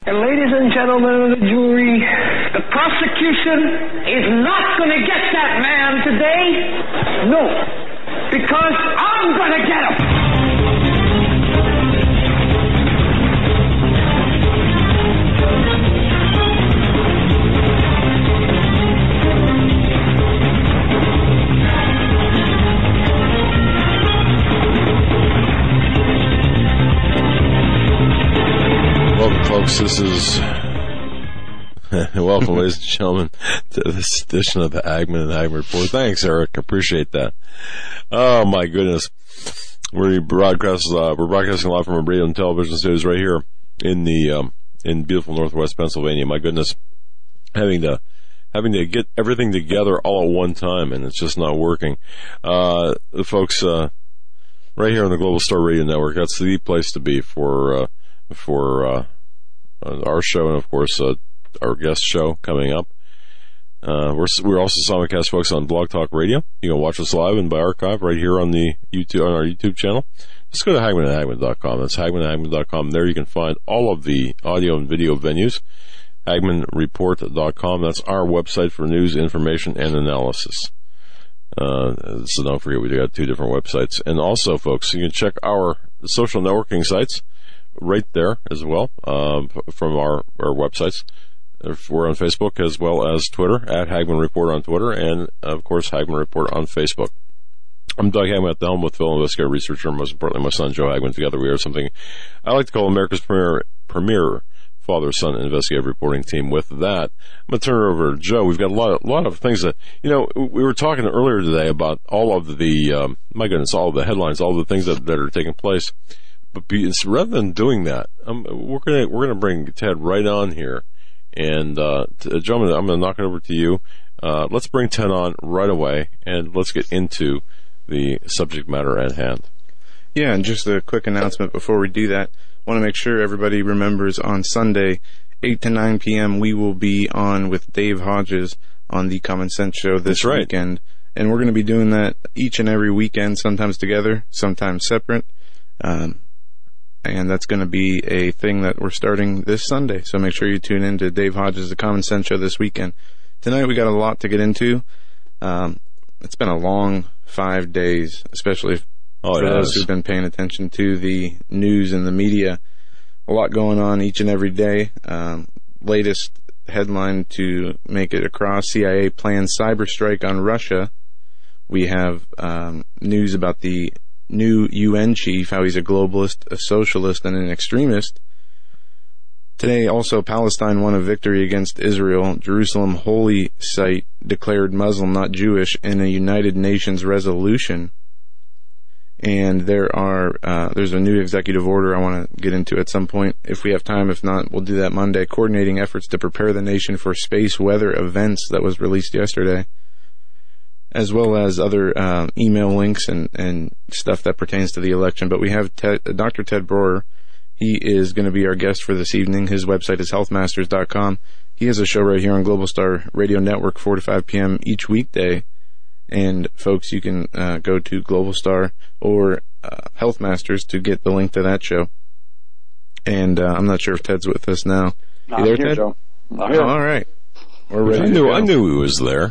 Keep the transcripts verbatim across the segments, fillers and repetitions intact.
And ladies and gentlemen of the jury, the prosecution is not going to get that man today. No, because I'm going to get him. Welcome, folks. This is welcome, ladies and gentlemen, to this edition of the Hagmann and Hagmann Report. Thanks, Eric. Appreciate that. Oh my goodness, we're broadcast. Uh, we're broadcasting live from our radio and television studios right here in the um, in beautiful Northwest Pennsylvania. My goodness, having to having to get everything together all at one time, and it's just not working. Uh, the folks uh, right here on the Global Star Radio Network. That's the place to be for. Uh, for uh, our show and, of course, uh, our guest show coming up. Uh, we're we're also simulcast, folks, on Blog Talk Radio. You can watch us live and by archive right here on the YouTube on our YouTube channel. Just go to Hagmann and Hagmann dot com. That's Hagmann and Hagmann dot com. There you can find all of the audio and video venues. Hagmann Report dot com. That's our website for news, information, and analysis. Uh, so don't forget, we do got two different websites. And also, folks, you can check our social networking sites right there as well, um, from our, our websites. We're on Facebook as well as Twitter, at Hagmann Report on Twitter, and, of course, Hagmann Report on Facebook. I'm Doug Hagmann at the helm with fellow investigator researcher, and most importantly, my son, Joe Hagmann. Together we are something I like to call America's premier, premier father-son investigative reporting team. With that, I'm going to turn it over to Joe. We've got a lot of, a lot of things that, you know, we were talking earlier today about all of the, um, my goodness, all of the headlines, all of the things that, that are taking place. But be, rather than doing that, um, we're gonna we're gonna bring Ted right on here, and uh, to, Joe, I'm gonna knock it over to you. Uh, let's bring Ted on right away, and let's get into the subject matter at hand. Yeah, and just a quick announcement before we do that. I want to make sure everybody remembers on Sunday, eight to nine p.m. we will be on with Dave Hodges on the Common Sense Show this right. weekend, and we're going to be doing that each and every weekend, sometimes together, sometimes separate. Um, And that's going to be a thing that we're starting this Sunday. So make sure you tune in to Dave Hodges' The Common Sense Show this weekend. Tonight we got a lot to get into. Um, it's been a long five days, especially oh, for those who've been paying attention to the news and the media. A lot going on each and every day. Um, latest headline to make it across, C I A plans cyber strike on Russia. We have um, news about the new U N chief, how he's a globalist, a socialist, and an extremist. Today, also, Palestine won a victory against Israel. Jerusalem holy site declared Muslim, not Jewish, in a United Nations resolution. And there are uh, there's a new executive order I want to get into at some point, if we have time. If not, we'll do that Monday. Coordinating efforts to prepare the nation for space weather events, that was released yesterday, as well as other uh, email links and, and stuff that pertains to the election. But we have Ted, Doctor Ted Broer. He is going to be our guest for this evening. His website is health masters dot com. He has a show right here on Global Star Radio Network, four to five p.m. each weekday. And, folks, you can uh, go to Global Star or uh, Health Masters to get the link to that show. And uh, I'm not sure if Ted's with us now. I'm you there, here, Ted? Joe. I'm here. Oh, all right. We're ready I knew, to go. I knew he was there.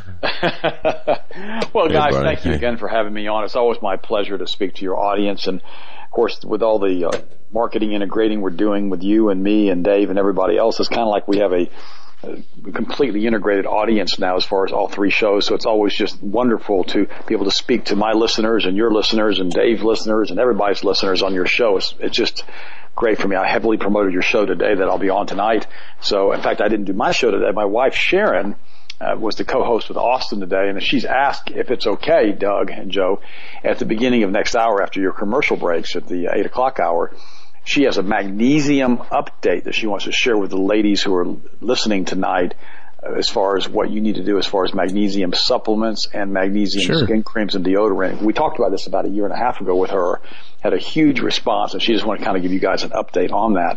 Well, guys, hey, thank you hey. again for having me on. It's always my pleasure to speak to your audience. And, of course, with all the uh, marketing integrating we're doing with you and me and Dave and everybody else, it's kind of like we have a, a completely integrated audience now as far as all three shows. So it's always just wonderful to be able to speak to my listeners and your listeners and Dave's listeners and everybody's listeners on your show. It's, it's just great for me. I heavily promoted your show today that I'll be on tonight. So, in fact, I didn't do my show today. My wife, Sharon, uh, was the co-host with Austin today, and she's asked if it's okay, Doug and Joe, at the beginning of next hour after your commercial breaks at the eight o'clock hour, she has a magnesium update that she wants to share with the ladies who are listening tonight uh, as far as what you need to do as far as magnesium supplements and magnesium Sure. skin creams and deodorant. We talked about this about a year and a half ago with her, had a huge response, and she just wanted to kind of give you guys an update on that.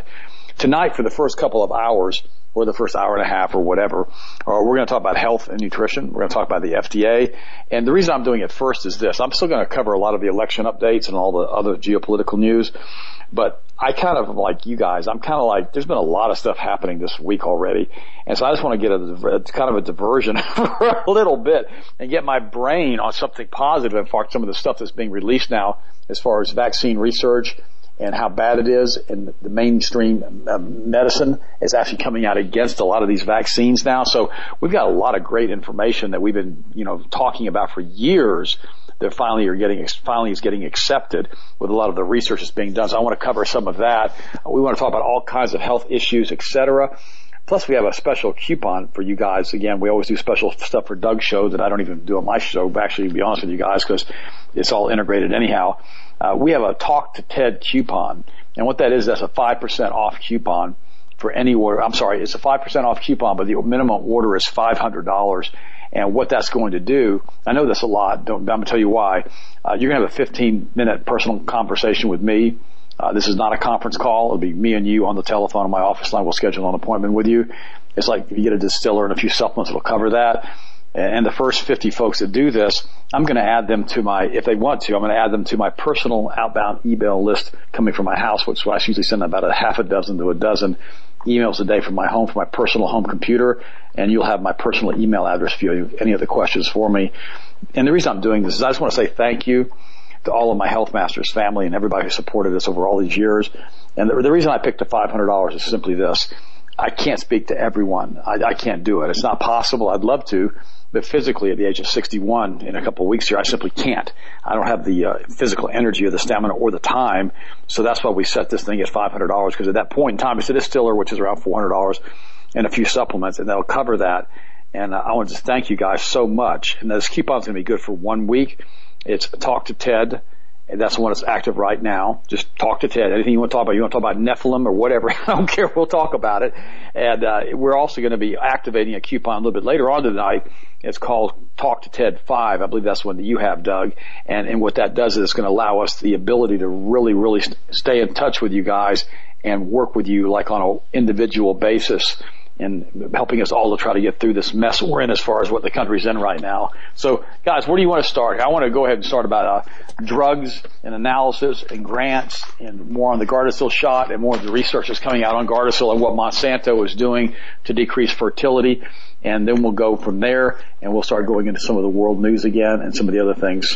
tonight for the first couple of hours, or the first hour and a half or whatever, or we're going to talk about health and nutrition. We're going to talk about the F D A. And the reason I'm doing it first is this. I'm still going to cover a lot of the election updates and all the other geopolitical news. But I kind of, like you guys, I'm kind of like, there's been a lot of stuff happening this week already. And so I just want to get a, a kind of a diversion for a little bit and get my brain on something positive. In fact, some of the stuff that's being released now as far as vaccine research and how bad it is, and the mainstream uh, medicine is actually coming out against a lot of these vaccines now. So we've got a lot of great information that we've been, you know, talking about for years that finally are getting, finally is getting accepted with a lot of the research that's being done. So I want to cover some of that. We want to talk about all kinds of health issues, et cetera. Plus, we have a special coupon for you guys. Again, we always do special stuff for Doug's show that I don't even do on my show, but actually, to be honest with you guys, because it's all integrated anyhow. Uh, we have a Talk to Ted coupon. And what that is, that's a five percent off coupon for any order. I'm sorry, it's a five percent off coupon, but the minimum order is five hundred dollars. And what that's going to do, I know that's a lot. Don't, I'm going to tell you why. Uh, you're going to have a fifteen minute personal conversation with me. Uh, this is not a conference call. It'll be me and you on the telephone on my office line. We'll schedule an appointment with you. It's like if you get a distiller and a few supplements, it'll cover that. And the first fifty folks that do this, I'm going to add them to my, if they want to, I'm going to add them to my personal outbound email list coming from my house, which I usually send about a half a dozen to a dozen emails a day from my home, from my personal home computer. And you'll have my personal email address if you have any other questions for me. And the reason I'm doing this is I just want to say thank you to all of my Health Masters family and everybody who supported us over all these years. And the, the reason I picked the five hundred dollars is simply this. I can't speak to everyone. I, I can't do it. It's not possible. I'd love to. But physically, at the age of sixty-one, in a couple of weeks here, I simply can't. I don't have the uh, physical energy or the stamina or the time. So that's why we set this thing at five hundred dollars, because at that point in time, it's a distiller, which is around four hundred dollars, and a few supplements, and that'll cover that. And uh, I want to just thank you guys so much. And this coupon's going to be good for one week. It's Talk to Ted. And that's the one that's active right now. Just talk to Ted. Anything you want to talk about. You want to talk about Nephilim or whatever. I don't care. We'll talk about it. And uh, we're also going to be activating a coupon a little bit later on tonight. It's called Talk to Ted five. I believe that's one that you have, Doug. And, and what that does is it's going to allow us the ability to really, really st- stay in touch with you guys and work with you like on an individual basis, and helping us all to try to get through this mess we're in as far as what the country's in right now. So, guys, where do you want to start? I want to go ahead and start about uh, drugs and analysis and grants and more on the Gardasil shot and more of the research that's coming out on Gardasil and what Monsanto is doing to decrease fertility. And then we'll go from there, and we'll start going into some of the world news again and some of the other things.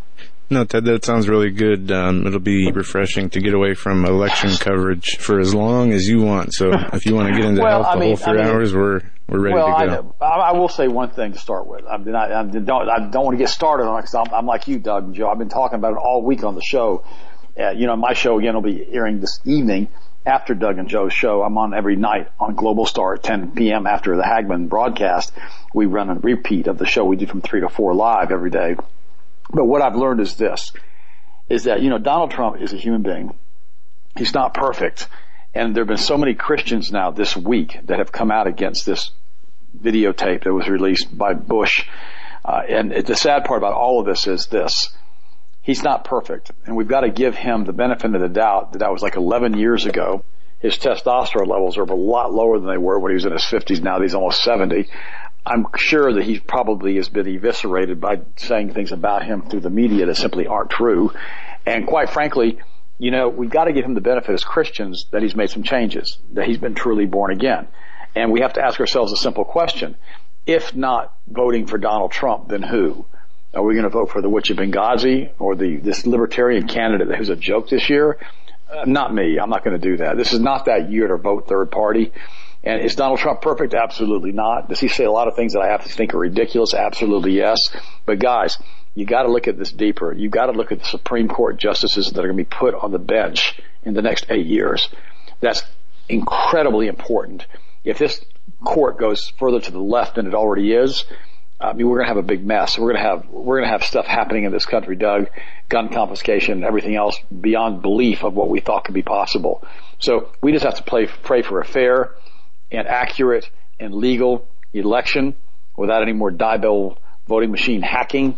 No, Ted, that sounds really good. Um, it'll be refreshing to get away from election coverage for as long as you want. So if you want to get into well, health I the mean, whole three I mean, hours, we're we're ready well, to go. I, I will say one thing to start with. I, mean, I, I don't I don't want to get started on it because I'm, I'm like you, Doug and Joe. I've been talking about it all week on the show. Uh, you know, my show again will be airing this evening after Doug and Joe's show. I'm on every night on Global Star at ten p.m. after the Hagman broadcast. We run a repeat of the show we do from three to four live every day. But what I've learned is this. is that, you know, Donald Trump is a human being. He's not perfect. And there have been so many Christians now this week that have come out against this videotape that was released by Bush. Uh, and it, the sad part about all of this is this. He's not perfect. And we've got to give him the benefit of the doubt that that was like eleven years ago. His testosterone levels are a lot lower than they were when he was in his fifties. Now he's almost seventy. I'm sure that he probably has been eviscerated by saying things about him through the media that simply aren't true. And quite frankly, you know, we've got to give him the benefit as Christians that he's made some changes, that he's been truly born again. And we have to ask ourselves a simple question. If not voting for Donald Trump, then who? Are we going to vote for the witch of Benghazi or the this libertarian candidate who's a joke this year? Uh, not me. I'm not going to do that. This is not that year to vote third party. And is Donald Trump perfect? Absolutely not. Does he say a lot of things that I have to think are ridiculous? Absolutely yes. But guys, you got to look at this deeper. You got to look at the Supreme Court justices that are going to be put on the bench in the next eight years. That's incredibly important. If this court goes further to the left than it already is, I mean, we're going to have a big mess. We're going to have we're going to have stuff happening in this country, Doug, gun confiscation, everything else beyond belief of what we thought could be possible. So we just have to play, pray for a fair and accurate and legal election without any more dye-bill voting machine hacking.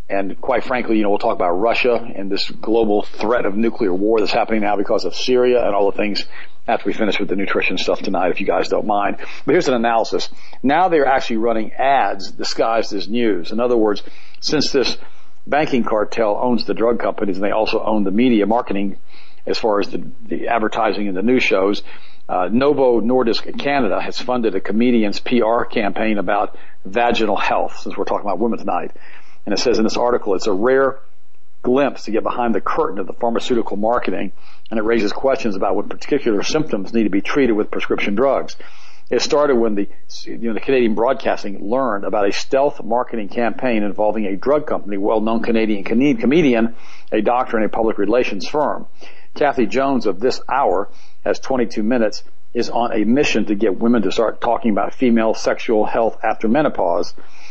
And quite frankly, you know, we'll talk about Russia and this global threat of nuclear war that's happening now because of Syria and all the things after we finish with the nutrition stuff tonight, if you guys don't mind. But here's an analysis. Now they're actually running ads disguised as news. In other words, since this banking cartel owns the drug companies and they also own the media marketing as far as the, the advertising and the news shows, uh, Novo Nordisk Canada has funded a comedian's P R campaign about vaginal health, since we're talking about women tonight. And it says in this article, it's a rare glimpse to get behind the curtain of the pharmaceutical marketing, and it raises questions about what particular symptoms need to be treated with prescription drugs. It started when the, you know, the Canadian Broadcasting learned about a stealth marketing campaign involving a drug company, well-known Canadian comedian, a doctor, and a public relations firm. Kathy Jones of This Hour has twenty-two minutes, is on a mission to get women to start talking about female sexual health after menopause.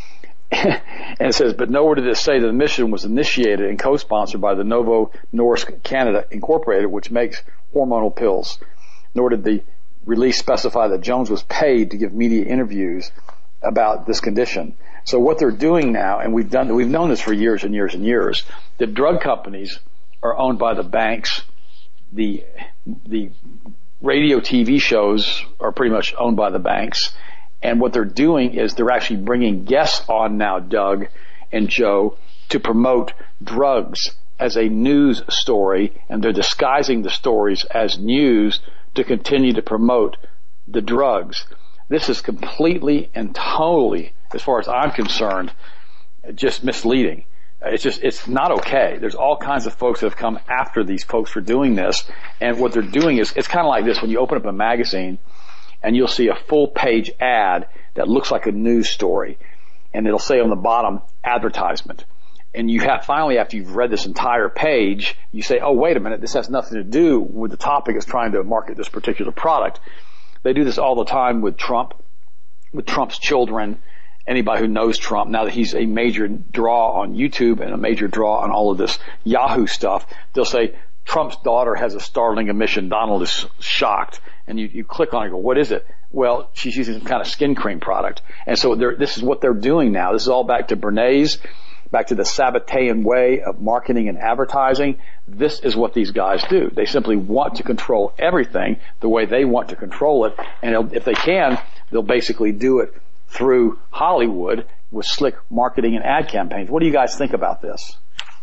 And it says, but nowhere did it say that the mission was initiated and co-sponsored by the Novo Nordisk Canada Incorporated, which makes hormonal pills. Nor did the release specify that Jones was paid to give media interviews about this condition. So what they're doing now, and we've done, we've known this for years and years and years, the drug companies are owned by the banks. The, the radio T V shows are pretty much owned by the banks. And what they're doing is they're actually bringing guests on now, Doug and Joe, to promote drugs as a news story, and they're disguising the stories as news to continue to promote the drugs. This is completely and totally, as far as I'm concerned, just misleading. It's just, it's not okay. There's all kinds of folks that have come after these folks for doing this, and what they're doing is, it's kind of like this. When you open up a magazine, and you'll see a full page ad that looks like a news story, and it'll say on the bottom, advertisement. And you have, finally, after you've read this entire page, you say, oh, wait a minute, this has nothing to do with the topic it's trying to market this particular product. They do this all the time with Trump, with Trump's children, anybody who knows Trump, now that he's a major draw on YouTube and a major draw on all of this Yahoo stuff, they'll say, Trump's daughter has a startling admission. Donald is shocked. And you, you click on it and go, what is it? Well, she's using some kind of skin cream product. And so this is what they're doing now. This is all back to Bernays, back to the Sabbatean way of marketing and advertising. This is what these guys do. They simply want to control everything the way they want to control it. And if they can, they'll basically do it through Hollywood with slick marketing and ad campaigns. What do you guys think about this?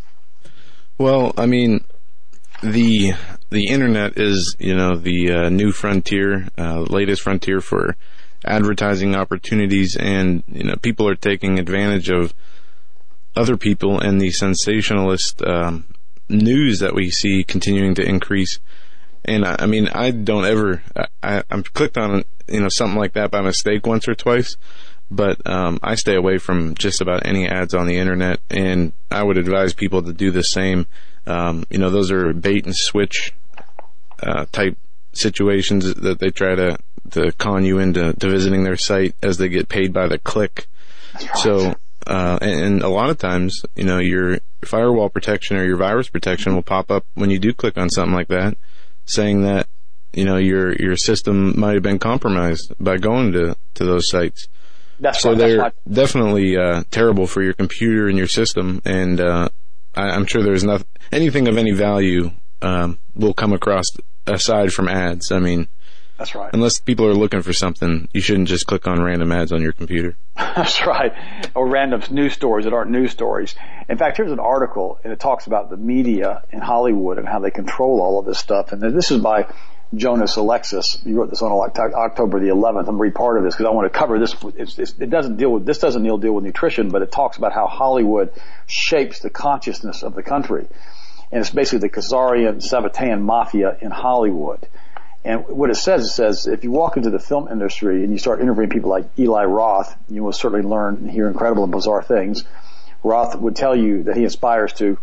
Well, I mean, the the internet is, you know, the uh, new frontier, uh, latest frontier for advertising opportunities, and, you know, people are taking advantage of other people and the sensationalist um, news that we see continuing to increase. And I, I mean, I don't ever, I, I'm clicked on, you know, something like that by mistake once or twice, but um, I stay away from just about any ads on the internet, and I would advise people to do the same. Um, you know, those are bait and switch uh, type situations that they try to, to con you into to visiting their site as they get paid by the click. Right. So, uh, and, and a lot of times, you know, your firewall protection or your virus protection will pop up when you do click on something like that, saying that, you know, your your system might have been compromised by going to, to those sites. That's so right, they're that's right. definitely uh, terrible for your computer and your system, and uh, I, I'm sure there's not anything of any value um, will come across aside from ads. I mean, that's right. Unless people are looking for something, you shouldn't just click on random ads on your computer. That's right. Or random news stories that aren't news stories. In fact, here's an article, and it talks about the media in Hollywood and how they control all of this stuff. And this is by Jonas Alexis. He wrote this on October the eleventh. I'm going to read part of this because I want to cover this. It's, it's, it doesn't deal with, this doesn't deal, deal with nutrition, but it talks about how Hollywood shapes the consciousness of the country. And it's basically the Khazarian, Sabbatean mafia in Hollywood. And what it says, it says, if you walk into the film industry and you start interviewing people like Eli Roth, you will certainly learn and hear incredible and bizarre things. Roth would tell you that he aspires to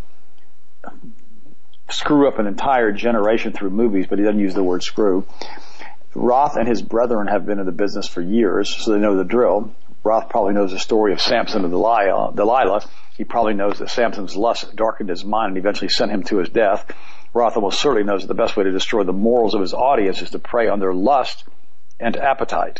screw up an entire generation through movies, but he doesn't use the word screw. Roth and his brethren have been in the business for years, so they know the drill. Roth probably knows the story of Samson and Delilah. Delilah. He probably knows that Samson's lust darkened his mind and eventually sent him to his death. Roth almost certainly knows that the best way to destroy the morals of his audience is to prey on their lust and appetite.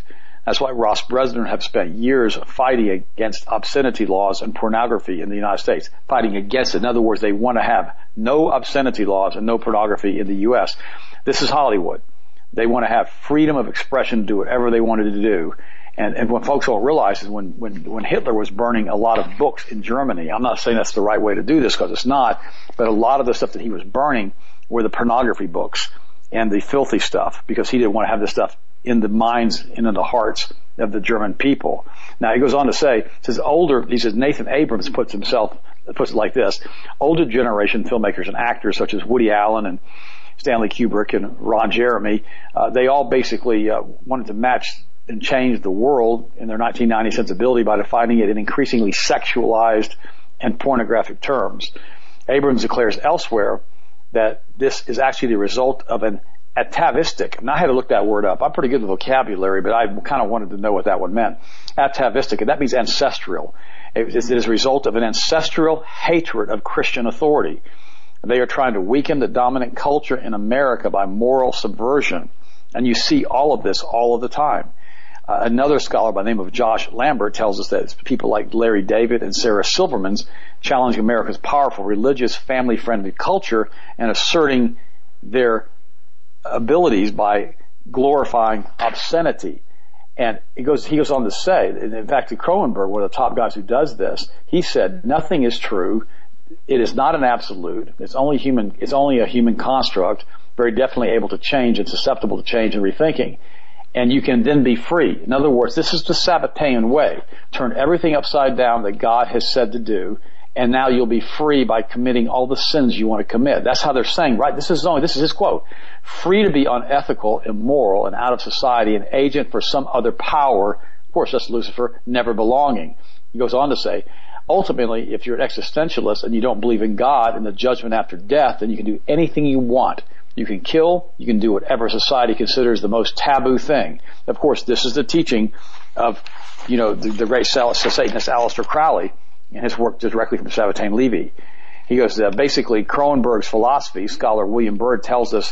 That's why Ross Bresnan have spent years fighting against obscenity laws and pornography in the United States, fighting against it. In other words, they want to have no obscenity laws and no pornography in the U S. This is Hollywood. They want to have freedom of expression to do whatever they wanted to do. And, and what folks don't realize is when, when, when Hitler was burning a lot of books in Germany, I'm not saying that's the right way to do this because it's not, but a lot of the stuff that he was burning were the pornography books and the filthy stuff because he didn't want to have this stuff in the minds and in the hearts of the German people. Now he goes on to say, says older, he says Nathan Abrams puts himself, puts it like this, older generation filmmakers and actors such as Woody Allen and Stanley Kubrick and Ron Jeremy, uh, they all basically uh, wanted to match and change the world in their nineteen ninety sensibility by defining it in increasingly sexualized and pornographic terms. Abrams declares elsewhere that this is actually the result of an atavistic, and I had to look that word up. I'm pretty good with vocabulary, but I kind of wanted to know what that one meant. Atavistic, and that means ancestral. It is a result of an ancestral hatred of Christian authority. They are trying to weaken the dominant culture in America by moral subversion. And you see all of this all of the time. Uh, another scholar by the name of Josh Lambert tells us that it's people like Larry David and Sarah Silverman's challenging America's powerful, religious, family-friendly culture and asserting their abilities by glorifying obscenity. And he goes, he goes on to say, and in fact, Cronenberg, one of the top guys who does this, he said, nothing is true. It is not an absolute. It's only human, it's only a human construct, very definitely able to change and susceptible to change and rethinking. And you can then be free. In other words, this is the Sabbatean way. Turn everything upside down that God has said to do, and now you'll be free by committing all the sins you want to commit. That's how they're saying, right? This is only, this is his quote. Free to be unethical, immoral, and out of society, an agent for some other power. Of course, that's Lucifer, never belonging. He goes on to say, ultimately, if you're an existentialist and you don't believe in God and the judgment after death, then you can do anything you want. You can kill, you can do whatever society considers the most taboo thing. Of course, this is the teaching of, you know, the, the great Satanist Aleister Crowley and his work directly from Sabbatean Levi. He goes, uh, basically, Cronenberg's philosophy, scholar William Byrd tells us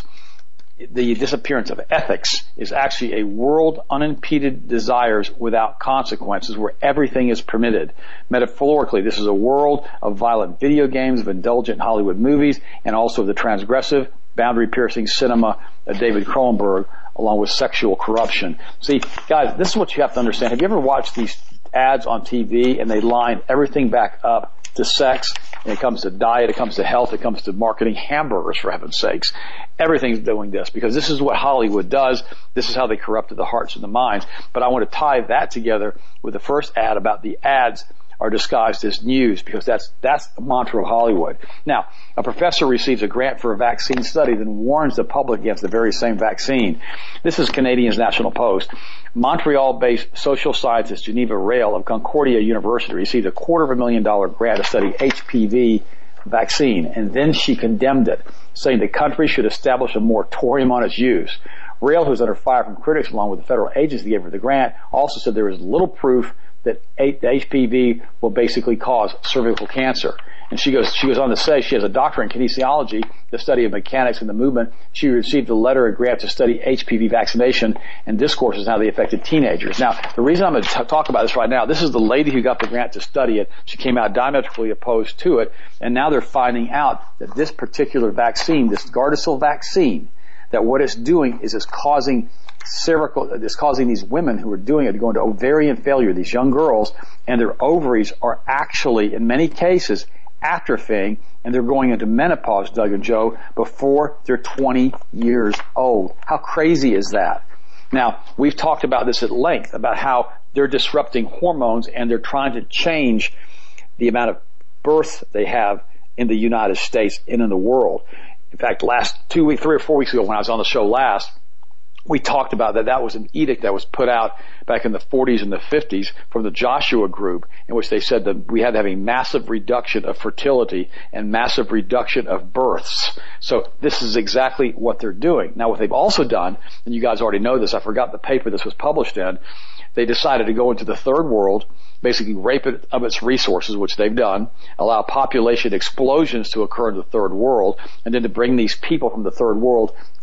the disappearance of ethics is actually a world unimpeded desires without consequences where everything is permitted. Metaphorically, this is a world of violent video games, of indulgent Hollywood movies, and also the transgressive, boundary-piercing cinema of David Cronenberg, along with sexual corruption. See, guys, this is what you have to understand. Have you ever watched these ads on T V and they line everything back up to sex, and it comes to diet, it comes to health, it comes to marketing hamburgers, for heaven's sakes. Everything's doing this because this is what Hollywood does. This is how they corrupted the hearts and the minds. But I want to tie that together with the first ad about the ads are disguised as news because that's that's the mantra of Hollywood. Now, a professor receives a grant for a vaccine study, then warns the public against the very same vaccine. This is Canadian's National Post. Montreal-based social scientist Geneva Rail of Concordia University received a quarter of a million dollar grant to study H P V vaccine, and then she condemned it, saying the country should establish a moratorium on its use. Rail, who's under fire from critics along with the federal agency that gave her the grant, also said there is little proof that H P V will basically cause cervical cancer. And she goes, she goes on to say she has a doctorate in kinesiology, the study of mechanics in the movement. She received a letter, a grant to study H P V vaccination and discourses how they affected teenagers. Now, the reason I'm going to t- talk about this right now, this is the lady who got the grant to study it. She came out diametrically opposed to it, and now they're finding out that this particular vaccine, this Gardasil vaccine, that what it's doing is it's causing cervical, it's causing these women who are doing it to go into ovarian failure, these young girls, and their ovaries are actually, in many cases, atrophying, and they're going into menopause, Doug and Joe, before they're twenty years old. How crazy is that? Now, we've talked about this at length, about how they're disrupting hormones and they're trying to change the amount of births they have in the United States and in the world. In fact, last two weeks, three or four weeks ago when I was on the show last, we talked about that. That was an edict that was put out back in the forties and the fifties from the Joshua Group, in which they said that we had to have a massive reduction of fertility and massive reduction of births. So this is exactly what they're doing. Now, what they've also done, and you guys already know this, I forgot the paper this was published in, they decided to go into the third world, basically rape it of its resources, which they've done, allow population explosions to occur in the third world, and then to bring these people from the third world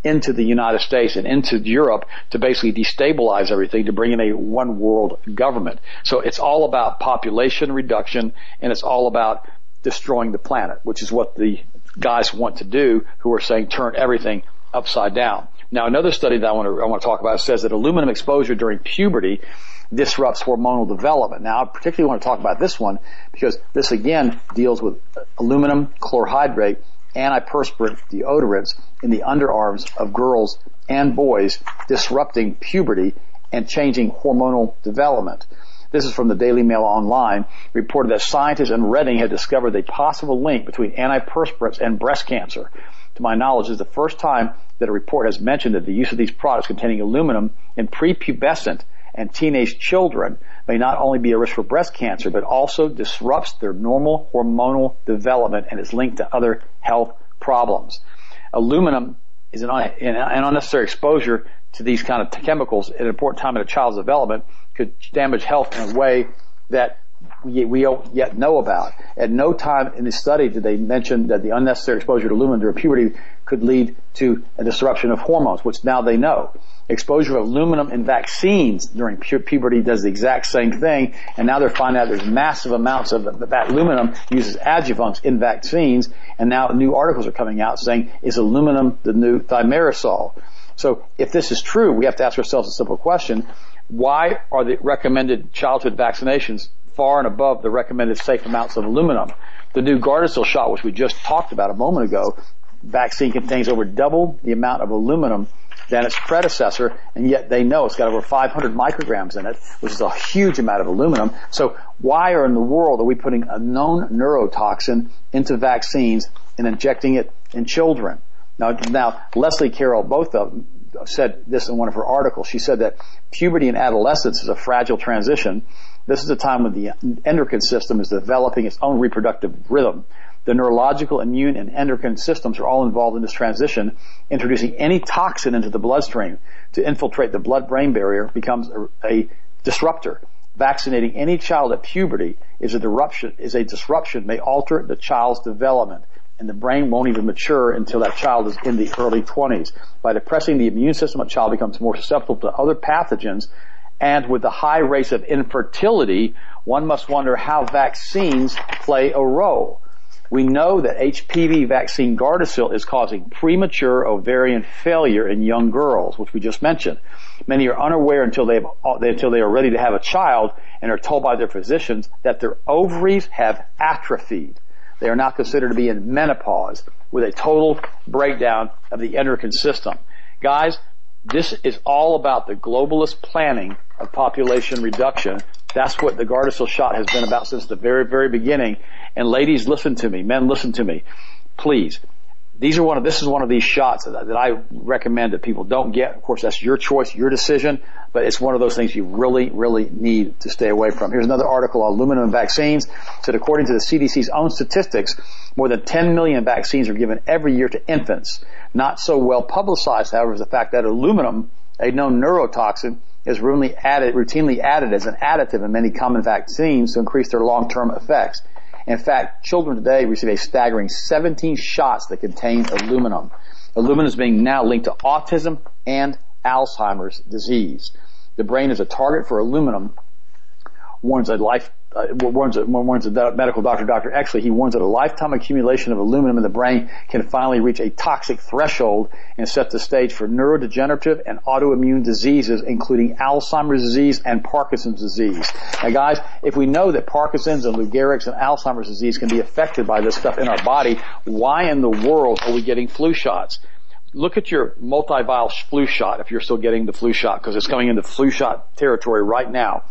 into the United States and into Europe to basically destabilize everything, to bring in a one world government. So it's all about population reduction, and it's all about destroying the planet, which is what the guys want to do who are saying turn everything upside down. Now, another study that I want to, I want to talk about says that aluminum exposure during puberty disrupts hormonal development. Now, I particularly want to talk about this one because this again deals with aluminum chlorhydrate antiperspirant deodorants in the underarms of girls and boys, disrupting puberty and changing hormonal development. This is from the Daily Mail Online, reported that scientists in Reading had discovered a possible link between antiperspirants and breast cancer. To my knowledge, this is the first time that a report has mentioned that the use of these products containing aluminum in prepubescent and teenage children may not only be a risk for breast cancer, but also disrupts their normal hormonal development and is linked to other health problems. Aluminum is an, an unnecessary exposure to these kind of chemicals at an important time in a child's development could damage health in a way that we, we don't yet know about. At no time in the study did they mention that the unnecessary exposure to aluminum during puberty could lead to a disruption of hormones, which now they know. Exposure of aluminum in vaccines during pu- puberty does the exact same thing, and now they're finding out there's massive amounts of that aluminum used as adjuvants in vaccines, and now new articles are coming out saying, is aluminum the new thimerosal? So if this is true, we have to ask ourselves a simple question. Why are the recommended childhood vaccinations far and above the recommended safe amounts of aluminum? The new Gardasil shot, which we just talked about a moment ago, vaccine contains over double the amount of aluminum than its predecessor, and yet they know it's got over five hundred micrograms in it, which is a huge amount of aluminum. So why are in the world are we putting a known neurotoxin into vaccines and injecting it in children? Now, now Leslie Carroll, both of them, said this in one of her articles. She said that puberty and adolescence is a fragile transition. This is a time when the endocrine system is developing its own reproductive rhythm. The neurological, immune, and endocrine systems are all involved in this transition. Introducing any toxin into the bloodstream to infiltrate the blood-brain barrier becomes a, a disruptor. Vaccinating any child at puberty is a disruption, is a disruption may alter the child's development, and the brain won't even mature until that child is in the early twenties. By depressing the immune system, a child becomes more susceptible to other pathogens, and with the high rates of infertility, one must wonder how vaccines play a role. We know that H P V vaccine Gardasil is causing premature ovarian failure in young girls, which we just mentioned. Many are unaware until they until they are ready to have a child and are told by their physicians that their ovaries have atrophied. They are now considered to be in menopause with a total breakdown of the endocrine system. Guys, this is all about the globalist planning of population reduction. That's what the Gardasil shot has been about since the very, very beginning. And ladies, listen to me. Men, listen to me. Please. These are one of, this is one of these shots that, that I recommend that people don't get. Of course, that's your choice, your decision, but it's one of those things you really, really need to stay away from. Here's another article on aluminum vaccines. It said according to the C D C's own statistics, more than ten million vaccines are given every year to infants. Not so well publicized, however, is the fact that aluminum, a known neurotoxin, is routinely added, routinely added as an additive in many common vaccines to increase their long-term effects. In fact, children today receive a staggering seventeen shots that contain aluminum. Aluminum is being now linked to autism and Alzheimer's disease. The brain is a target for aluminum, warns a life, uh, warns, a, warns a medical doctor, Doctor Exley. He warns that a lifetime accumulation of aluminum in the brain can finally reach a toxic threshold and set the stage for neurodegenerative and autoimmune diseases, including Alzheimer's disease and Parkinson's disease. Now, guys, if we know that Parkinson's and Lou Gehrig's and Alzheimer's disease can be affected by this stuff in our body, why in the world are we getting flu shots? Look at your multi-vial flu shot if you're still getting the flu shot, because it's coming into flu shot territory right now.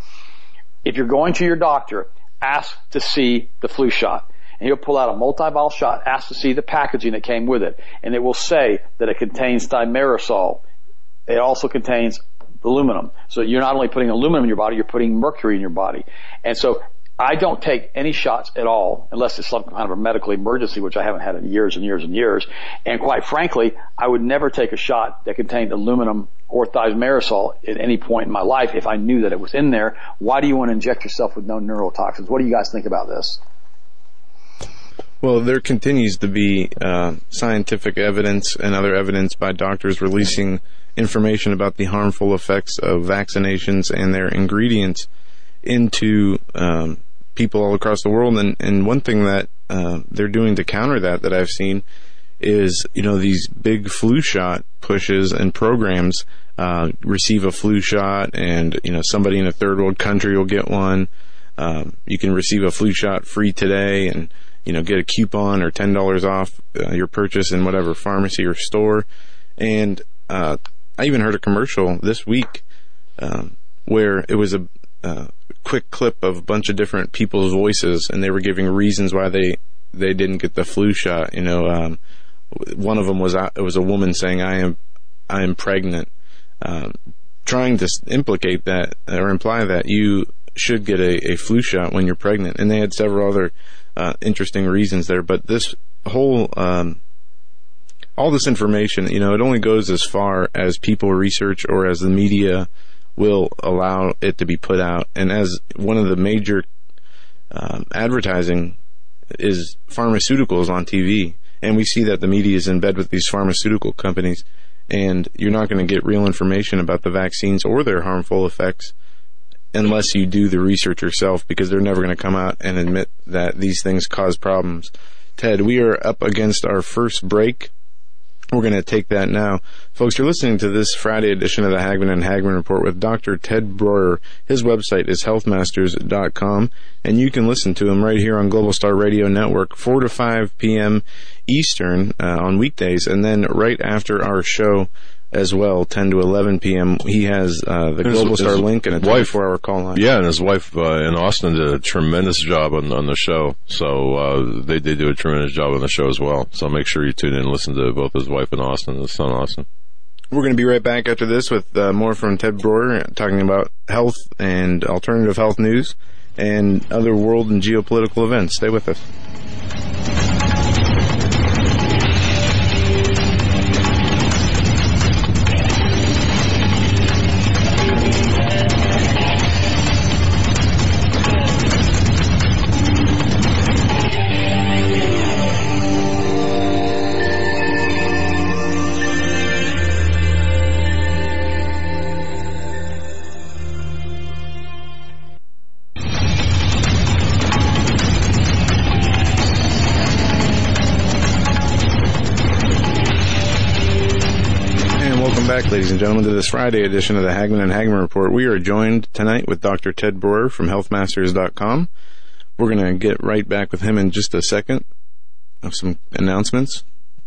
If you're going to your doctor, ask to see the flu shot. And he'll pull out a multi-vial shot, ask to see the packaging that came with it. And it will say that it contains thimerosal. It also contains aluminum. So you're not only putting aluminum in your body, you're putting mercury in your body. And so I don't take any shots at all unless it's some kind of a medical emergency, which I haven't had in years and years and years. And quite frankly, I would never take a shot that contained aluminum or thimerosal at any point in my life if I knew that it was in there. Why do you want to inject yourself with no neurotoxins? What do you guys think about this? Well, there continues to be uh, scientific evidence and other evidence by doctors releasing information about the harmful effects of vaccinations and their ingredients into um, people all across the world. And, and one thing that uh, they're doing to counter that that I've seen is, you know, these big flu shot pushes and programs. Uh, receive a flu shot, and you know somebody in a third world country will get one. Um, you can receive a flu shot free today, and you know get a coupon or ten dollars off uh, your purchase in whatever pharmacy or store. And uh, I even heard a commercial this week um, where it was a uh, quick clip of a bunch of different people's voices, and they were giving reasons why they they didn't get the flu shot. You know, um, one of them was uh, it was a woman saying, "I am I am pregnant." Um, trying to implicate that or imply that you should get a, a flu shot when you're pregnant. And they had several other uh, interesting reasons there. But this whole, um, all this information, you know, it only goes as far as people research or as the media will allow it to be put out. And as one of the major um, advertising is pharmaceuticals on T V. And we see that the media is in bed with these pharmaceutical companies. And you're not going to get real information about the vaccines or their harmful effects unless you do the research yourself, because they're never going to come out and admit that these things cause problems. Ted, we are up against our first break. We're going to take that now. Folks, you're listening to this Friday edition of the Hagman and Hagman Report with Doctor Ted Breuer. His website is health masters dot com, and you can listen to him right here on Global Star Radio Network, four to five p.m. Eastern uh, on weekdays, and then right after our show as well, ten to eleven p.m. He has uh, the his, Global Star link and a twenty-four hour call line. Yeah, and his wife uh, in Austin did a tremendous job on, on the show. So uh, they did do a tremendous job on the show as well. So make sure you tune in and listen to both his wife in Austin and his son Austin. We're going to be right back after this with uh, more from Ted Breuer, talking about health and alternative health news and other world and geopolitical events. Stay with us. Ladies and gentlemen, to this Friday edition of the Hagman and Hagman Report. We are joined tonight with Doctor Ted Breuer from health masters dot com. We're going to get right back with him in just a second of some announcements.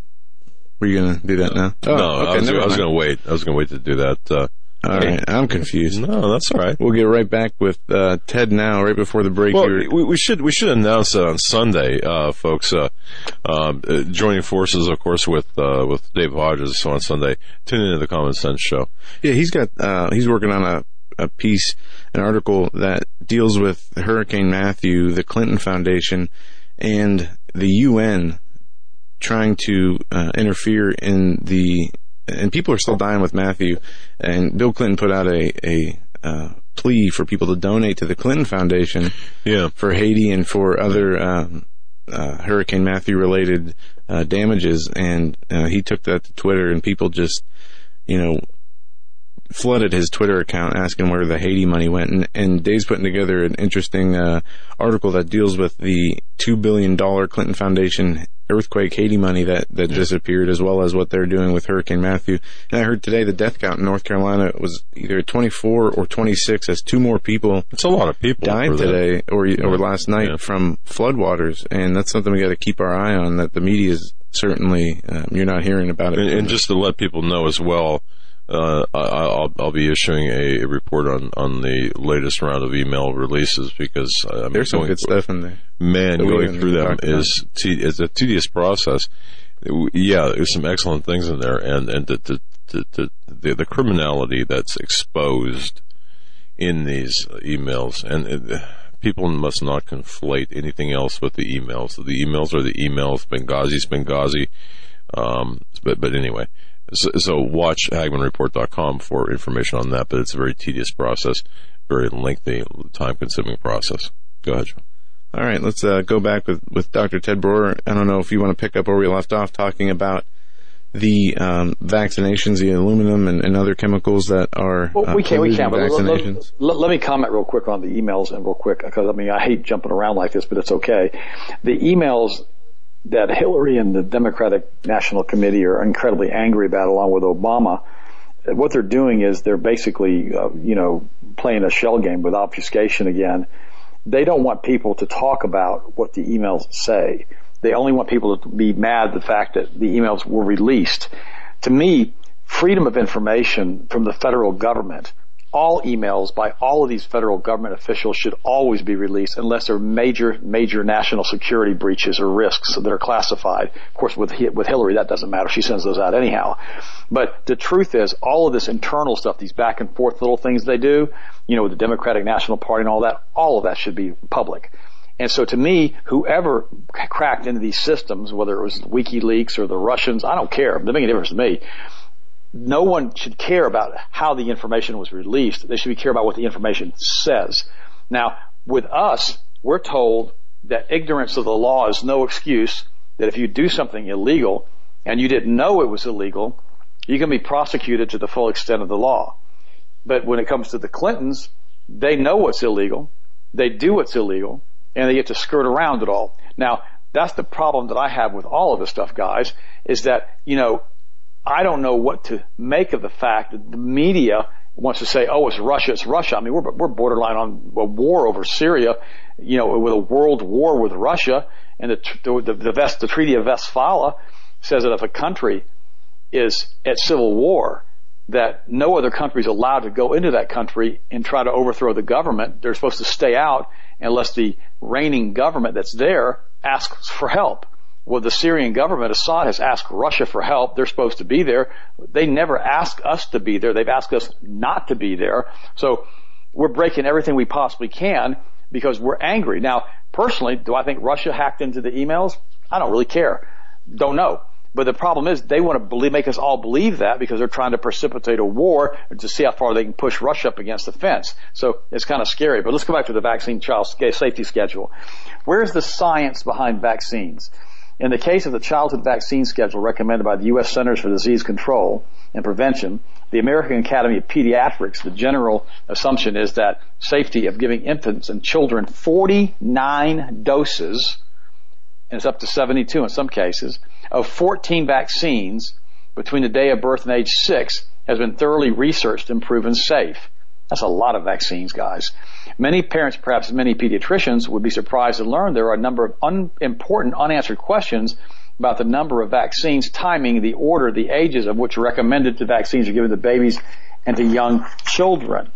Were you going to do that now? Oh, no, okay, I was, was going to wait. I was going to wait to do that. Uh, all right, I'm confused. No, that's all right. We'll get right back with uh, Ted now, right before the break. Well, we, we should we should announce that on Sunday, uh, folks. Uh, um, uh, joining forces, of course, with uh, with Dave Hodges. So on Sunday, tune into the Common Sense Show. Yeah, he's got uh, he's working on a, a piece, an article that deals with Hurricane Matthew, the Clinton Foundation, and the U N trying to uh, interfere in the. And people are still dying with Matthew. And Bill Clinton put out a, a uh, plea for people to donate to the Clinton Foundation yeah. for Haiti and for other um, uh, Hurricane Matthew-related uh, damages. And uh, he took that to Twitter, and people just, you know, flooded his Twitter account asking where the Haiti money went. And, and Dave's putting together an interesting uh, article that deals with the two billion dollars Clinton Foundation earthquake Haiti money that, that yeah. disappeared, as well as what they're doing with Hurricane Matthew. And I heard today the death count in North Carolina was either twenty-four or twenty-six, as two more people it's a lot of people died today or yeah. or last night yeah. from floodwaters. And that's something we got to keep our eye on, that the media is certainly, um, you're not hearing about it. And, and just to let people know as well, Uh, I, I'll, I'll be issuing a, a report on, on the latest round of email releases, because uh, there's some good stuff in there. Man, going through them is te- is a tedious process. Yeah, there's some excellent things in there, and and the the, the, the, the criminality that's exposed in these emails, and it, people must not conflate anything else with the emails. The emails are the emails. Benghazi's Benghazi. Um, but but anyway. So, so watch Hagman Report dot com for information on that, but it's a very tedious process, very lengthy, time-consuming process. Go ahead, John. All right, let's uh, go back with, with Doctor Ted Broer. I don't know if you want to pick up where we left off talking about the um, vaccinations, the aluminum and, and other chemicals that are well, we can, we can, but vaccinations. Let, let, let me comment real quick on the emails and real quick, because I mean, I hate jumping around like this, but it's okay. The emails that Hillary and the Democratic National Committee are incredibly angry about, along with Obama, what they're doing is they're basically, uh, you know, playing a shell game with obfuscation again. They don't want people to talk about what the emails say. They only want people to be mad at the fact that the emails were released. To me, freedom of information from the federal government, all emails by all of these federal government officials should always be released unless there are major, major national security breaches or risks that are classified. Of course, with with Hillary, that doesn't matter. She sends those out anyhow. But the truth is, all of this internal stuff, these back and forth little things they do, you know, with the Democratic National Party and all that, all of that should be public. And so to me, whoever cracked into these systems, whether it was WikiLeaks or the Russians, I don't care. It doesn't make a difference to me. No one should care about how the information was released. They should be care about what the information says. Now, with us, we're told that ignorance of the law is no excuse, that if you do something illegal and you didn't know it was illegal, you can be prosecuted to the full extent of the law. But when it comes to the Clintons, they know what's illegal, they do what's illegal, and they get to skirt around it all. Now, that's the problem that I have with all of this stuff, guys, is that, you know, I don't know what to make of the fact that the media wants to say, oh, it's Russia, it's Russia. I mean, we're, we're borderline on a war over Syria, you know, with a world war with Russia, and the, the, the, Vest, the Treaty of Westphalia says that if a country is at civil war, that no other country is allowed to go into that country and try to overthrow the government. They're supposed to stay out unless the reigning government that's there asks for help. Well, the Syrian government, Assad, has asked Russia for help. They're supposed to be there. They never ask us to be there. They've asked us not to be there. So we're breaking everything we possibly can because we're angry. Now, personally, do I think Russia hacked into the emails? I don't really care. Don't know. But the problem is they want to believe, make us all believe that because they're trying to precipitate a war to see how far they can push Russia up against the fence. So it's kind of scary. But let's go back to the vaccine child safety schedule. Where's the science behind vaccines? In the case of the childhood vaccine schedule recommended by the U S Centers for Disease Control and Prevention, the American Academy of Pediatrics, the general assumption is that safety of giving infants and children forty-nine doses, and it's up to seventy-two in some cases, of fourteen vaccines between the day of birth and age six has been thoroughly researched and proven safe. That's a lot of vaccines, guys. Many parents, perhaps many pediatricians, would be surprised to learn there are a number of un- important unanswered questions about the number of vaccines, timing, the order, the ages of which recommended to vaccines are given to babies and to young children.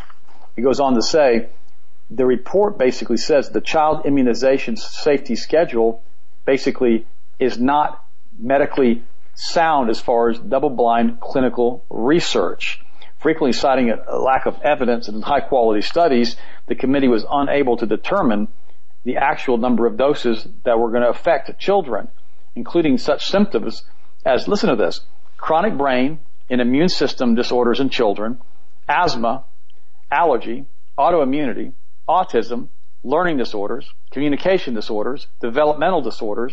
It goes on to say, the report basically says the child immunization safety schedule basically is not medically sound as far as double-blind clinical research. Frequently citing a lack of evidence in high-quality studies, the committee was unable to determine the actual number of doses that were going to affect children, including such symptoms as, listen to this, chronic brain and immune system disorders in children, asthma, allergy, autoimmunity, autism, learning disorders, communication disorders, developmental disorders,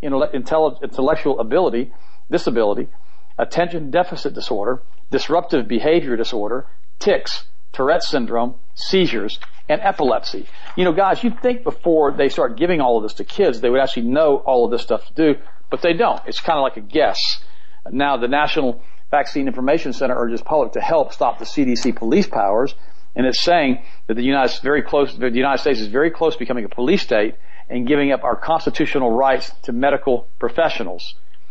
intellectual ability, disability, attention deficit disorder, disruptive behavior disorder, tics, Tourette syndrome, seizures, and epilepsy. You know, guys, you'd think before they start giving all of this to kids, they would actually know all of this stuff to do, but they don't. It's kind of like a guess. Now, the National Vaccine Information Center urges public to help stop the C D C police powers, and it's saying that the United, very close, the United States is very close to becoming a police state and giving up our constitutional rights to medical professionals.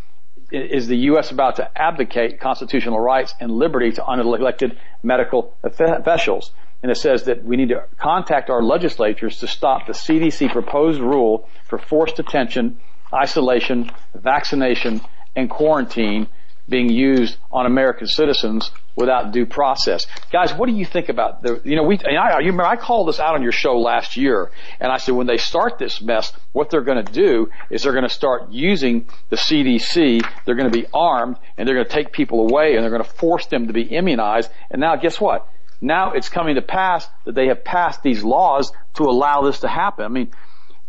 Is the U S about to abdicate constitutional rights and liberty to unelected medical officials? And it says that we need to contact our legislatures to stop the C D C proposed rule for forced detention, isolation, vaccination, and quarantine being used on American citizens without due process. Guys, what do you think about the, you know, we, and I, you remember I called this out on your show last year, and I said when they start this mess, what they're going to do is they're going to start using the C D C, they're going to be armed, and they're going to take people away, and they're going to force them to be immunized, and now guess what? Now it's coming to pass that they have passed these laws to allow this to happen. I mean,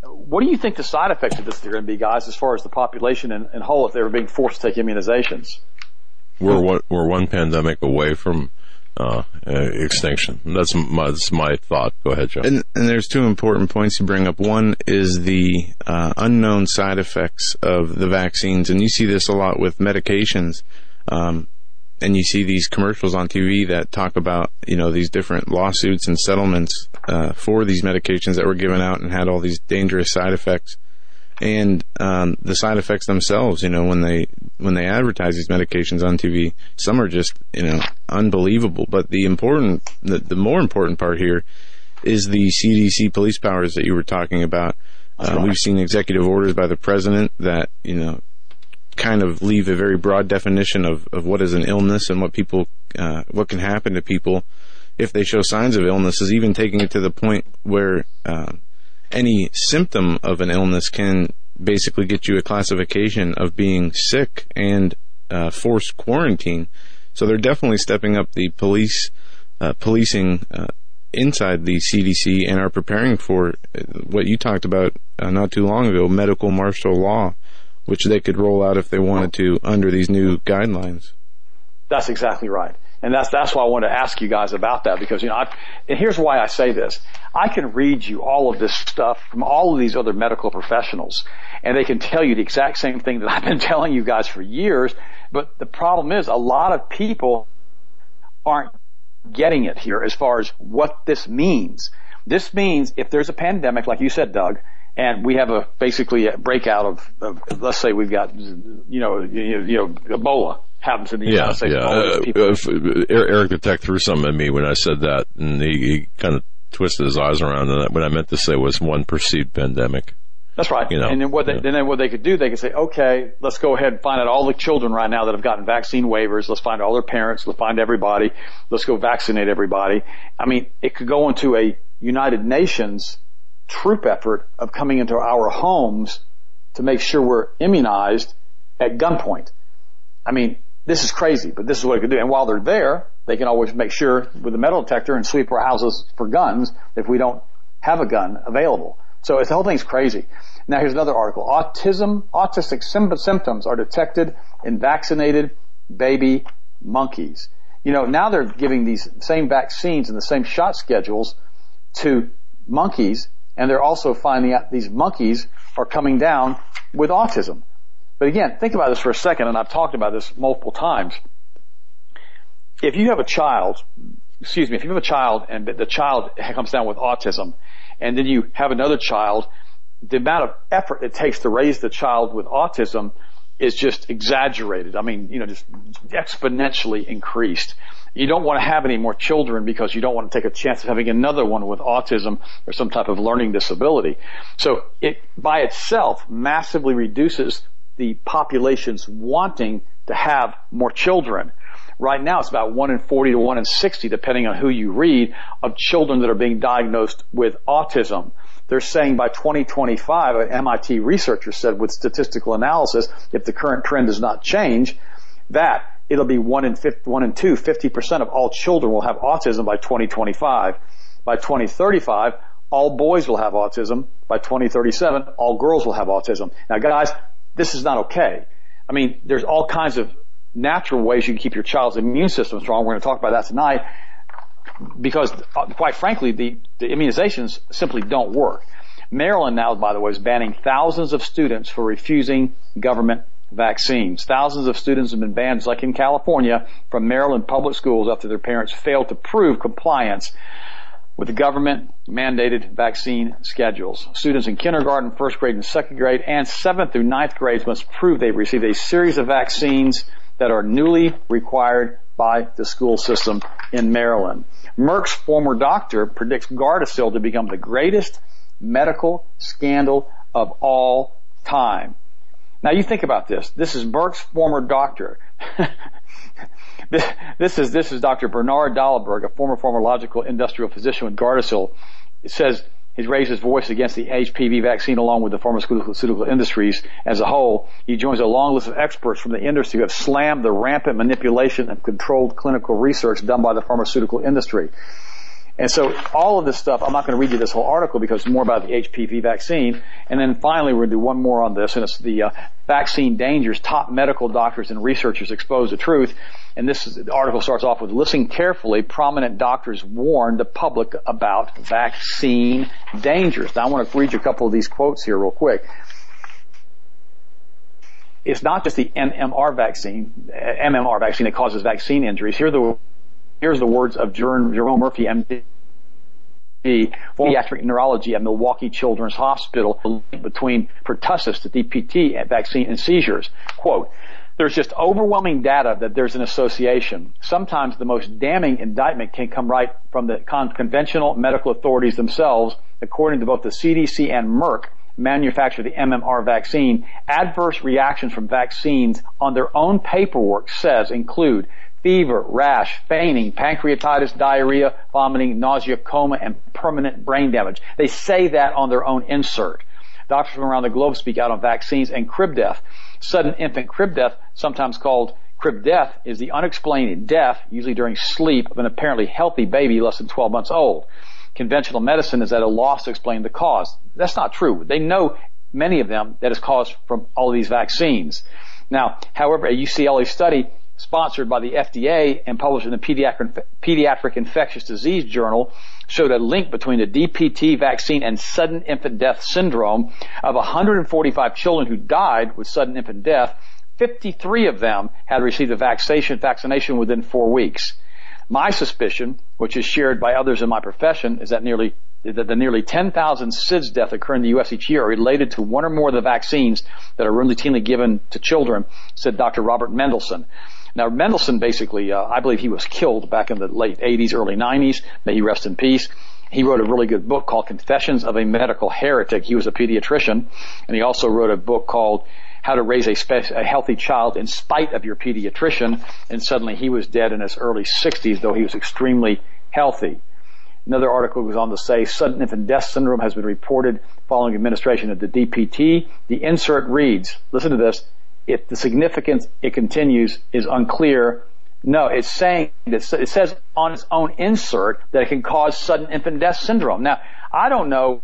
what do you think the side effects of this are going to be, guys, as far as the population in, in whole if they were being forced to take immunizations? We're one, we're one pandemic away from uh, uh, extinction. That's my, that's my thought. Go ahead, Joe. And, and there's two important points you bring up. One is the uh, unknown side effects of the vaccines, and you see this a lot with medications. Um, and you see these commercials on T V that talk about, you know, these different lawsuits and settlements uh, for these medications that were given out and had all these dangerous side effects. And um, the side effects themselves, you know, when they when they advertise these medications on T V, some are just, you know, unbelievable. But the important, the, the more important part here is the C D C police powers that you were talking about. Uh, right. We've seen executive orders by the president that, you know, kind of leave a very broad definition of, of what is an illness and what people, uh, what can happen to people if they show signs of illnesses, even taking it to the point where uh, any symptom of an illness can basically get you a classification of being sick and uh, forced quarantine. So they're definitely stepping up the police uh, policing uh, inside the C D C and are preparing for what you talked about uh, not too long ago, medical martial law, which they could roll out if they wanted to under these new guidelines. That's exactly right. And that's that's why I wanted to ask you guys about that, because, you know, I, and here's why I say this. I can read you all of this stuff from all of these other medical professionals, and they can tell you the exact same thing that I've been telling you guys for years, but the problem is a lot of people aren't getting it here as far as what this means. This means if there's a pandemic, like you said, Doug, and we have a basically a breakout of, of let's say we've got, you know, you, you know, Ebola happens in the yeah, United States. Yeah, uh, uh, Eric the Tech threw something at me when I said that, and he, he kind of twisted his eyes around, and what I meant to say was one perceived pandemic. That's right. You know, and then what they, yeah. then what they could do, they could say, okay, let's go ahead and find out all the children right now that have gotten vaccine waivers. Let's find all their parents. Let's find everybody. Let's go vaccinate everybody. I mean, it could go into a United Nations troop effort of coming into our homes to make sure we're immunized at gunpoint. I mean, this is crazy, but this is what it could do. And while they're there, they can always make sure with a metal detector and sweep our houses for guns if we don't have a gun available. So the whole thing's crazy. Now here's another article. Autism, autistic symptoms are detected in vaccinated baby monkeys. You know, now they're giving these same vaccines and the same shot schedules to monkeys, and they're also finding out these monkeys are coming down with autism. But again, think about this for a second, and I've talked about this multiple times. If you have a child, excuse me, if you have a child and the child comes down with autism, and then you have another child, the amount of effort it takes to raise the child with autism is just exaggerated. I mean, you know, just exponentially increased. You don't want to have any more children because you don't want to take a chance of having another one with autism or some type of learning disability. So it by itself massively reduces the population's wanting to have more children. Right now it's about one in forty to one in sixty, depending on who you read, of children that are being diagnosed with autism. They're saying by twenty twenty-five, an M I T researcher said with statistical analysis, if the current trend does not change, that it'll be one in fifty, one in two, fifty percent of all children will have autism by twenty twenty-five. By twenty thirty-five, all boys will have autism. By twenty thirty-seven, all girls will have autism. Now guys, this is not okay. I mean, there's all kinds of natural ways you can keep your child's immune system strong. We're going to talk about that tonight because, quite frankly, the, the immunizations simply don't work. Maryland now, by the way, is banning thousands of students for refusing government vaccines. Thousands of students have been banned, just like in California, from Maryland public schools after their parents failed to prove compliance with the government-mandated vaccine schedules. Students in kindergarten, first grade, and second grade, and seventh through ninth grades must prove they've received a series of vaccines that are newly required by the school system in Maryland. Merck's former doctor predicts Gardasil to become the greatest medical scandal of all time. Now you think about this. This is Merck's former doctor. this, this is this is Doctor Bernard Dahlberg, a former pharmacological industrial physician with Gardasil. It says he's raised his voice against the H P V vaccine along with the pharmaceutical industries as a whole. He joins a long list of experts from the industry who have slammed the rampant manipulation and controlled clinical research done by the pharmaceutical industry. And so all of this stuff, I'm not going to read you this whole article because it's more about the H P V vaccine. And then finally, we're going to do one more on this, and it's the uh, vaccine dangers, top medical doctors and researchers expose the truth. And this is, the article starts off with, listen carefully, prominent doctors warn the public about vaccine dangers. Now I want to read you a couple of these quotes here real quick. It's not just the M M R vaccine, M M R vaccine that causes vaccine injuries. Here are the Here's the words of Jerome Murphy, M D, pediatric neurology at Milwaukee Children's Hospital, between pertussis, the D P T vaccine, and seizures. Quote, there's just overwhelming data that there's an association. Sometimes the most damning indictment can come right from the con- conventional medical authorities themselves. According to both the C D C and Merck, manufacture the M M R vaccine, adverse reactions from vaccines on their own paperwork says include fever, rash, fainting, pancreatitis, diarrhea, vomiting, nausea, coma, and permanent brain damage. They say that on their own insert. Doctors from around the globe speak out on vaccines and crib death. Sudden infant crib death, sometimes called crib death, is the unexplained death, usually during sleep, of an apparently healthy baby less than twelve months old. Conventional medicine is at a loss to explain the cause. That's not true. They know, many of them, that is caused from all of these vaccines. Now, however, a U C L A study sponsored by the F D A and published in the Pediatric, Pediatric Infectious Disease Journal showed a link between the D P T vaccine and sudden infant death syndrome. Of one hundred forty-five children who died with sudden infant death, fifty-three of them had received the vaccination, vaccination within four weeks. My suspicion, which is shared by others in my profession, is that nearly that the nearly ten thousand S I D S deaths occur in the U S each year are related to one or more of the vaccines that are routinely given to children, said Doctor Robert Mendelsohn. Now, Mendelsohn basically, uh, I believe he was killed back in the late eighties, early nineties. May he rest in peace. He wrote a really good book called Confessions of a Medical Heretic. He was a pediatrician, and he also wrote a book called How to Raise a, Spe- a Healthy Child in Spite of Your Pediatrician, and suddenly he was dead in his early sixties, though he was extremely healthy. Another article goes on to say sudden infant death syndrome has been reported following administration of the D P T. The insert reads, listen to this, if the significance, it continues, is unclear. No, it's saying that it says on its own insert that it can cause sudden infant death syndrome. Now, I don't know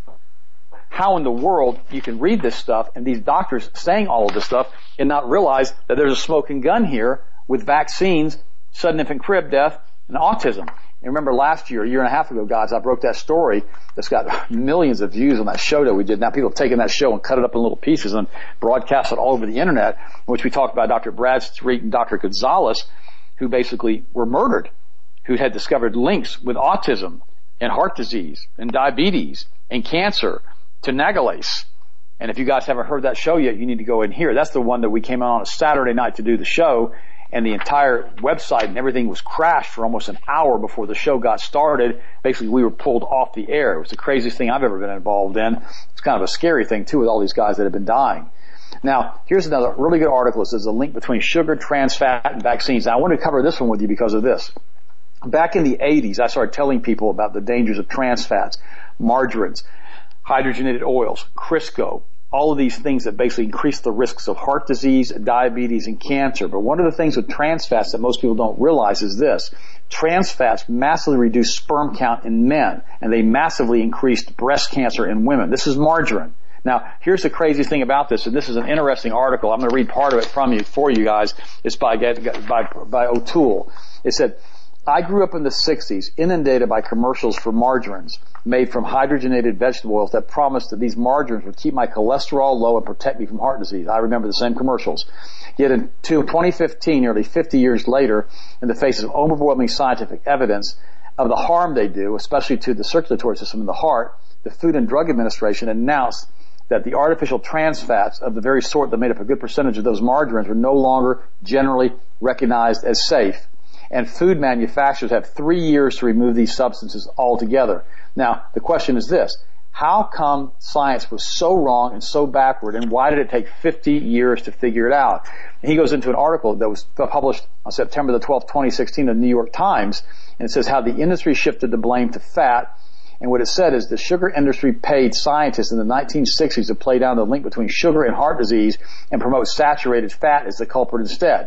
how in the world you can read this stuff and these doctors saying all of this stuff and not realize that there's a smoking gun here with vaccines, sudden infant crib death, and autism. And remember last year, a year and a half ago, guys, I broke that story that's got millions of views on that show that we did. Now people have taken that show and cut it up in little pieces and broadcast it all over the internet, in which we talked about Doctor Bradstreet and Doctor Gonzalez, who basically were murdered, who had discovered links with autism and heart disease and diabetes and cancer to Nagalase. And if you guys haven't heard that show yet, you need to go in here. That's the one that we came on on a Saturday night to do the show, and the entire website and everything was crashed for almost an hour before the show got started. Basically, we were pulled off the air. It was the craziest thing I've ever been involved in. It's kind of a scary thing, too, with all these guys that have been dying. Now, here's another really good article. It says a link between sugar, trans fat, and vaccines. Now, I want to cover this one with you because of this. Back in the eighties, I started telling people about the dangers of trans fats, margarines, hydrogenated oils, Crisco, all of these things that basically increase the risks of heart disease, diabetes, and cancer. But one of the things with trans fats that most people don't realize is this. Trans fats massively reduce sperm count in men, and they massively increased breast cancer in women. This is margarine. Now, here's the crazy thing about this, and this is an interesting article. I'm going to read part of it from you, for you guys. It's by, by, by O'Toole. It said, I grew up in the sixties, inundated by commercials for margarines made from hydrogenated vegetable oils that promised that these margarines would keep my cholesterol low and protect me from heart disease. I remember the same commercials. Yet in twenty fifteen, nearly fifty years later, in the face of overwhelming scientific evidence of the harm they do, especially to the circulatory system in the heart, the Food and Drug Administration announced that the artificial trans fats of the very sort that made up a good percentage of those margarines were no longer generally recognized as safe. And food manufacturers have three years to remove these substances altogether. Now, the question is this. How come science was so wrong and so backward, and why did it take fifty years to figure it out? And he goes into an article that was published on September the twelfth, twenty sixteen in the New York Times, and it says how the industry shifted the blame to fat. And what it said is the sugar industry paid scientists in the nineteen sixties to play down the link between sugar and heart disease and promote saturated fat as the culprit instead.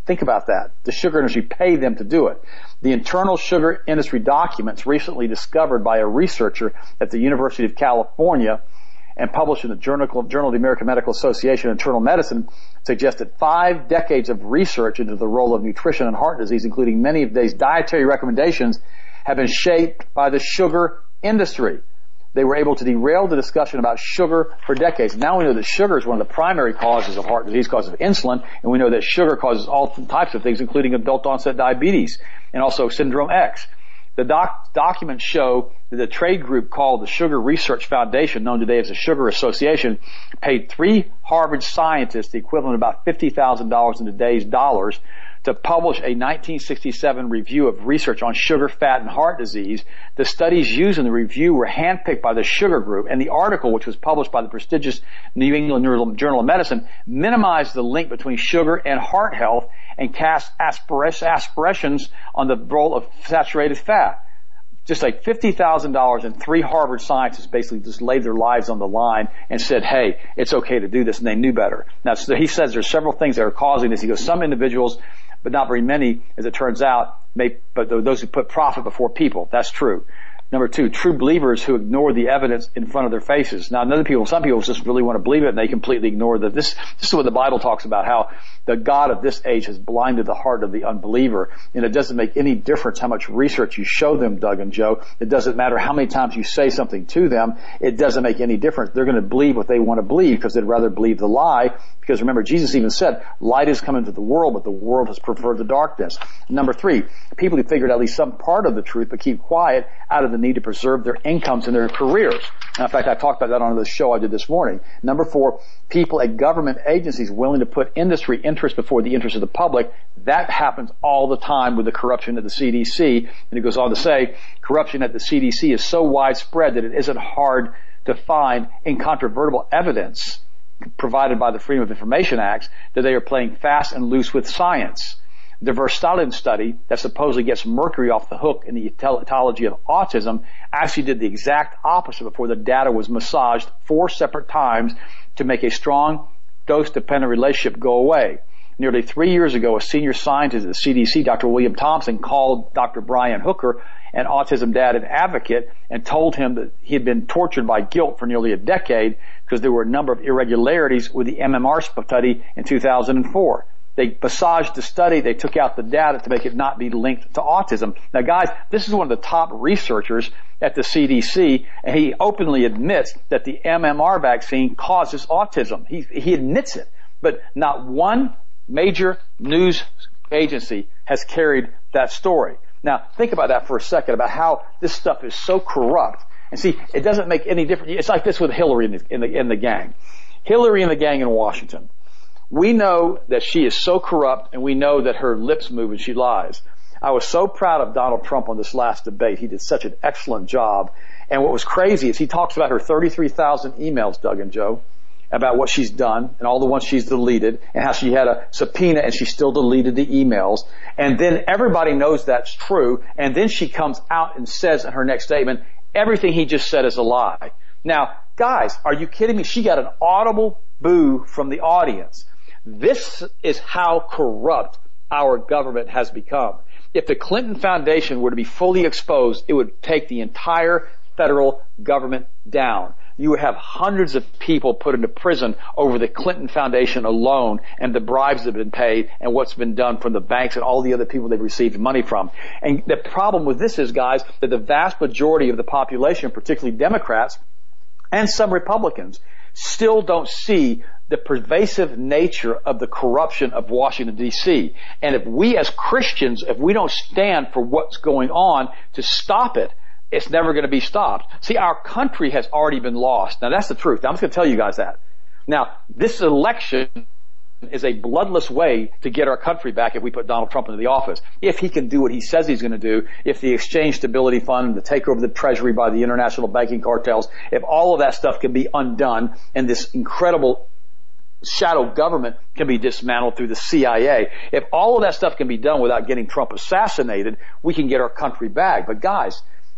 Think about that. The sugar industry paid them to do it. The internal sugar industry documents recently discovered by a researcher at the University of California and published in the Journal, Journal of the American Medical Association Internal Medicine suggest that five decades of research into the role of nutrition and heart disease, including many of today's dietary recommendations, have been shaped by the sugar industry. They were able to derail the discussion about sugar for decades. Now we know that sugar is one of the primary causes of heart disease, causes of insulin, and we know that sugar causes all types of things, including adult onset diabetes and also syndrome X. The doc- documents show that the trade group called the Sugar Research Foundation, known today as the Sugar Association, paid three Harvard scientists the equivalent of about fifty thousand dollars in today's dollars to publish a nineteen sixty-seven review of research on sugar, fat, and heart disease. The studies used in the review were handpicked by the Sugar Group, and the article, which was published by the prestigious New England Journal of Medicine, minimized the link between sugar and heart health and cast aspersions on the role of saturated fat. Just like fifty thousand dollars, and three Harvard scientists basically just laid their lives on the line and said, hey, it's okay to do this, and they knew better. Now, so he says there's several things that are causing this. He goes, some individuals, but not very many, as it turns out, may, but those who put profit before people. That's true. Number two, true believers who ignore the evidence in front of their faces. Now, other people, some people just really want to believe it, and they completely ignore that. This, this is what the Bible talks about, how the God of this age has blinded the heart of the unbeliever. And it doesn't make any difference how much research you show them, Doug and Joe. It doesn't matter how many times you say something to them. It doesn't make any difference. They're going to believe what they want to believe because they'd rather believe the lie. Because remember, Jesus even said, light has come into the world, but the world has preferred the darkness. Number three, people who figured at least some part of the truth but keep quiet out of the need to preserve their incomes and their careers. And in fact, I talked about that on the show I did this morning. Number four, people at government agencies willing to put industry interest before the interest of the public. That happens all the time with the corruption at the C D C. And it goes on to say, corruption at the C D C is so widespread that it isn't hard to find incontrovertible evidence provided by the Freedom of Information Act that they are playing fast and loose with science. The Verstalen study that supposedly gets mercury off the hook in the etiology of autism actually did the exact opposite before the data was massaged four separate times to make a strong dose-dependent relationship go away. Nearly three years ago, a senior scientist at the C D C, Doctor William Thompson, called Doctor Brian Hooker, an autism dad and advocate, and told him that he had been tortured by guilt for nearly a decade because there were a number of irregularities with the M M R study in two thousand four. They massaged the study, they took out the data to make it not be linked to autism. Now guys, this is one of the top researchers at the C D C, and he openly admits that the M M R vaccine causes autism. He, he admits it. But not one major news agency has carried that story. Now, think about that for a second, about how this stuff is so corrupt. And see, it doesn't make any difference. It's like this with Hillary in the, in the, in the gang. Hillary and the gang in Washington. We know that she is so corrupt, and we know that her lips move and she lies. I was so proud of Donald Trump on this last debate. He did such an excellent job. And what was crazy is he talks about her thirty-three thousand emails, Doug and Joe, about what she's done and all the ones she's deleted and how she had a subpoena and she still deleted the emails. And then everybody knows that's true. And then she comes out and says in her next statement, everything he just said is a lie. Now, guys, are you kidding me? She got an audible boo from the audience. This is how corrupt our government has become. If the Clinton Foundation were to be fully exposed, it would take the entire federal government down. You would have hundreds of people put into prison over the Clinton Foundation alone and the bribes that have been paid and what's been done from the banks and all the other people they've received money from. And the problem with this is, guys, that the vast majority of the population, particularly Democrats and some Republicans, still don't see the pervasive nature of the corruption of Washington, D C. And if we as Christians, if we don't stand for what's going on to stop it, it's never going to be stopped. See, our country has already been lost. Now, that's the truth. I'm just going to tell you guys that. Now, this election is a bloodless way to get our country back if we put Donald Trump into the office. If he can do what he says he's going to do, if the Exchange Stability Fund, the takeover of the Treasury by the international banking cartels, if all of that stuff can be undone and this incredible shadow government can be dismantled through the C I A, if all of that stuff can be done without getting Trump assassinated, we can get our country back. But guys,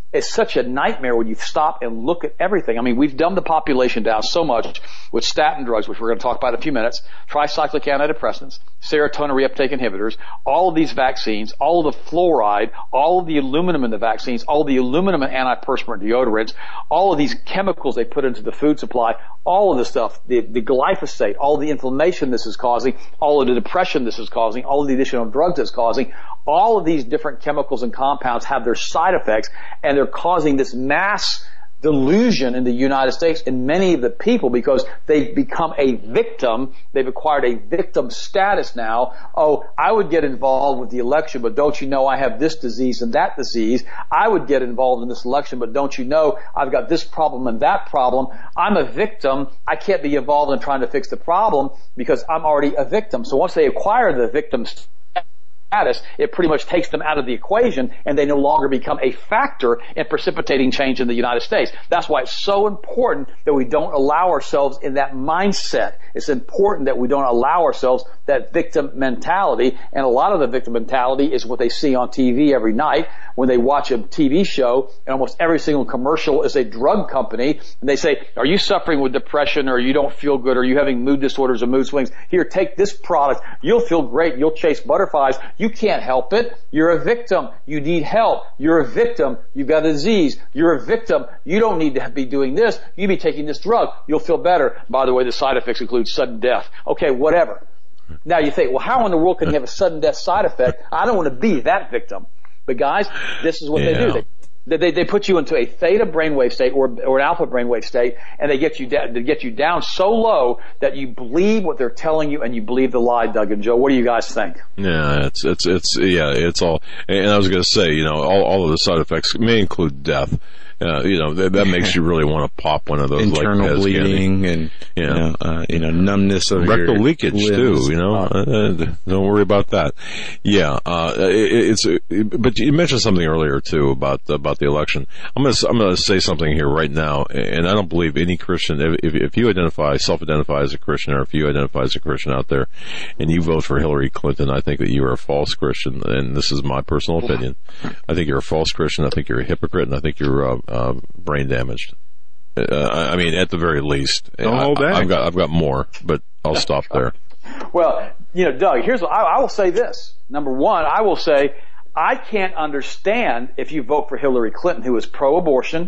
It's such a nightmare when you stop and look at everything. I mean, we've dumbed the population down so much with statin drugs, which we're going to talk about in a few minutes, tricyclic antidepressants, serotonin reuptake inhibitors, all of these vaccines, all of the fluoride, all of the aluminum in the vaccines, all of the aluminum in antiperspirant deodorants, all of these chemicals they put into the food supply, all of this stuff, the, the glyphosate, all of the inflammation this is causing, all of the depression this is causing, all of the additional drugs it's causing, all of these different chemicals and compounds have their side effects, and they're causing this mass delusion in the United States in many of the people because they've become a victim. They've acquired a victim status now. Oh, I would get involved with the election, but don't you know I have this disease and that disease? I would get involved in this election, but don't you know I've got this problem and that problem? I'm a victim. I can't be involved in trying to fix the problem because I'm already a victim. So once they acquire the victim status, status, it pretty much takes them out of the equation, and they no longer become a factor in precipitating change in the United States. That's why it's so important that we don't allow ourselves in that mindset. It's important that we don't allow ourselves that victim mentality, and a lot of the victim mentality is what they see on T V every night when they watch a T V show, and almost every single commercial is a drug company, and they say, are you suffering with depression, or you don't feel good, or you having mood disorders or mood swings? Here, take this product. You'll feel great. You'll chase butterflies. You can't help it. You're a victim. You need help. You're a victim. You've got a disease. You're a victim. You don't need to be doing this. You be taking this drug. You'll feel better. By the way, the side effects include sudden death. Okay, whatever. Now you think, well, how in the world can you have a sudden death side effect? I don't want to be that victim. But guys, this is what yeah. they do. They, They, they put you into a theta brainwave state or, or an alpha brainwave state, and they get you down, they get you down so low that you believe what they're telling you and you believe the lie, Doug and Joe. What do you guys think? Yeah, it's, it's, it's, yeah, it's all, and I was going to say, you know, all, all of the side effects may include death. Uh, you know, that, that makes you really want to pop one of those internal like bleeding and, yeah. you know, uh, you know, numbness of rectal your leakage limbs. too, you know, uh, don't worry about that. Yeah, uh, it, it's, it, but you mentioned something earlier too about, about the election. I'm going to, I'm going to say something here right now, and I don't believe any Christian, if, if you identify, self-identify as a Christian, or if you identify as a Christian out there, and you vote for Hillary Clinton, I think that you are a false Christian, and this is my personal opinion. I think you're a false Christian, I think you're a hypocrite, and I think you're, uh, uh brain damaged. Uh, I mean, at the very least. Don't I, hold back. I've got, I've got more, but I'll stop there. Well, you know, Doug, here's what I, I will say this. Number one, I will say, I can't understand if you vote for Hillary Clinton, who is pro-abortion,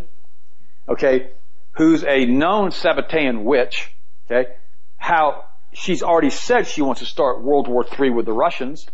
okay, who's a known Sabbatean witch, okay, how she's already said she wants to start World War Three with the Russians,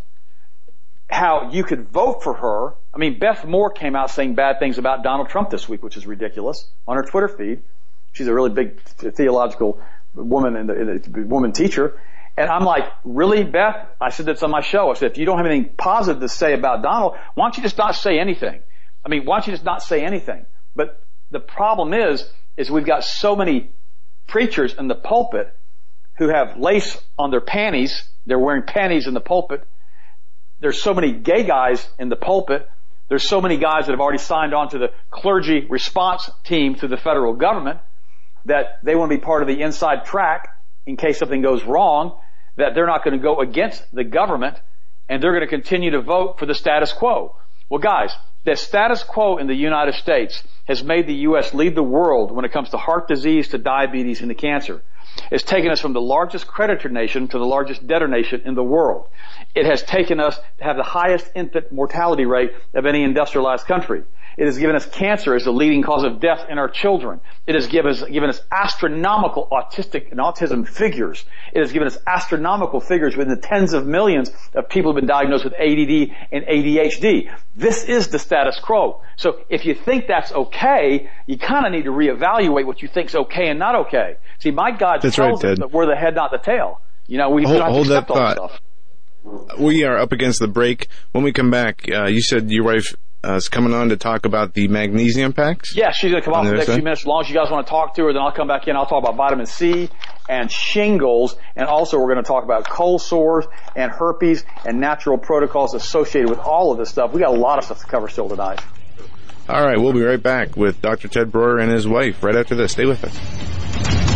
how you could vote for her. I mean, Beth Moore came out saying bad things about Donald Trump this week, which is ridiculous, on her Twitter feed. She's a really big theological woman and a woman teacher. And I'm like, really, Beth? I said this on my show. I said, if you don't have anything positive to say about Donald, why don't you just not say anything? I mean, why don't you just not say anything? But the problem is, is we've got so many preachers in the pulpit who have lace on their panties. They're wearing panties in the pulpit. There's so many gay guys in the pulpit. There's so many guys that have already signed on to the clergy response team through the federal government that they want to be part of the inside track in case something goes wrong, that they're not going to go against the government, and they're going to continue to vote for the status quo. Well, guys, the status quo in the United States has made the U S lead the world when it comes to heart disease, to diabetes, and to cancer. It's taken us from the largest creditor nation to the largest debtor nation in the world. It has taken us to have the highest infant mortality rate of any industrialized country. It has given us cancer as the leading cause of death in our children. It has given us, given us astronomical autistic and autism figures. It has given us astronomical figures within the tens of millions of people who have been diagnosed with A D D and A D H D. This is the status quo. So if you think that's okay, you kind of need to reevaluate what you think is okay and not okay. See, my God that's tells right, us that we're the head, not the tail. You know, we hold, don't have hold to accept that all thought. this stuff. We are up against the break. When we come back, uh, you said your wife uh, is coming on to talk about the magnesium packs? Yeah, she's going to come on for the next few minutes. As long as you guys want to talk to her, then I'll come back in. I'll talk about vitamin C and shingles, and also we're going to talk about cold sores and herpes and natural protocols associated with all of this stuff. We got a lot of stuff to cover still tonight. All right, we'll be right back with Doctor Ted Broer and his wife right after this. Stay with us.